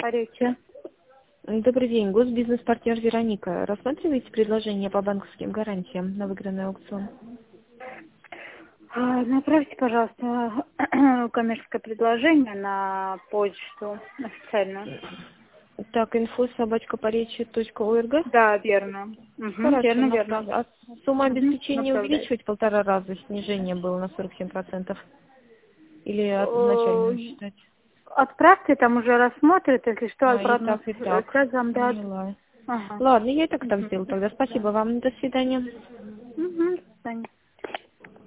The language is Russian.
Поречье. Добрый день, госбизнес-партнер Вероника. Рассматриваете предложение по банковским гарантиям на выигранный аукцион? Направьте, пожалуйста, коммерческое предложение на почту официальную. Так, info@porечье.org. Да, верно. Хорошо, Верно, верно. направлю. А сумма обеспечения Направляйте. увеличивать 1,5 раза, снижение было на 47%? Или изначально считать? Отправьте, там уже рассмотрят, если что, И обратно так, и так. связь вам дат. Поняла. Ага. Ладно, я и так сделаю тогда. Спасибо вам. До свидания. До свидания.